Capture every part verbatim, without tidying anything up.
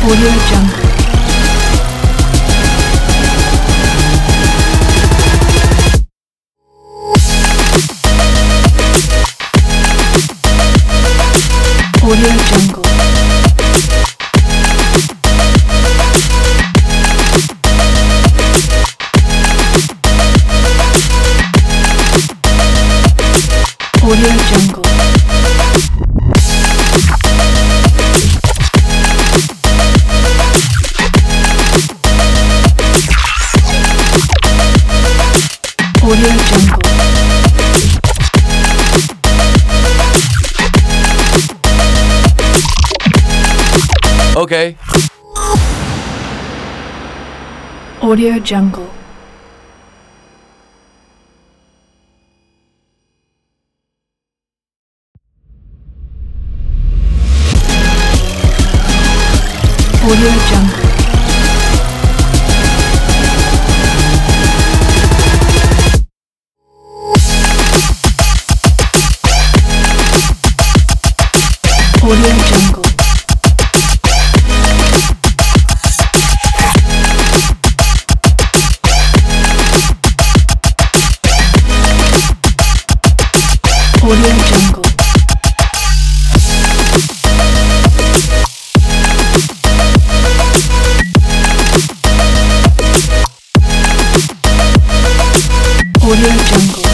Audio Jungle. Audio Jungle. Audio Jungle. Audio Jungle. Okay. Audio Jungle. Audio Jungle. Audio Jungle. Audio Jungle. Audio Jungle.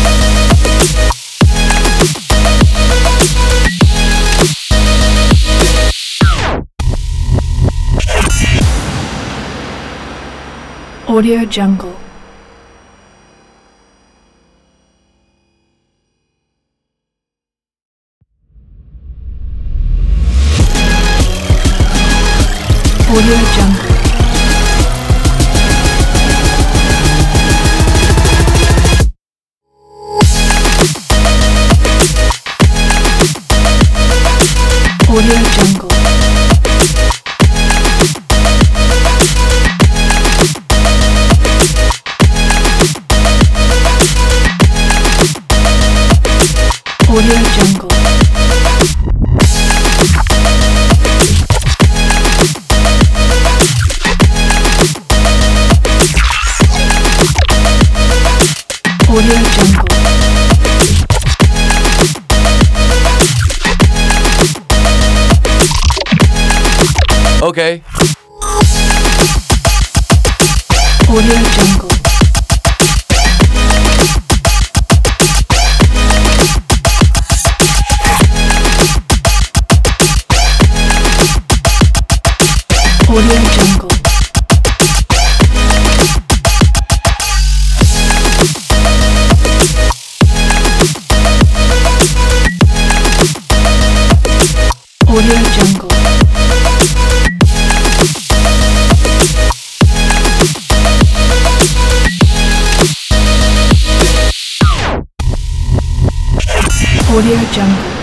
Audio Jungle. Audio Jungle. Audio Jungle. Audio Jungle. Audio Jungle. Okay. Audio Jungle. Audio Jungle. Audio Jungle. Audio Jungle.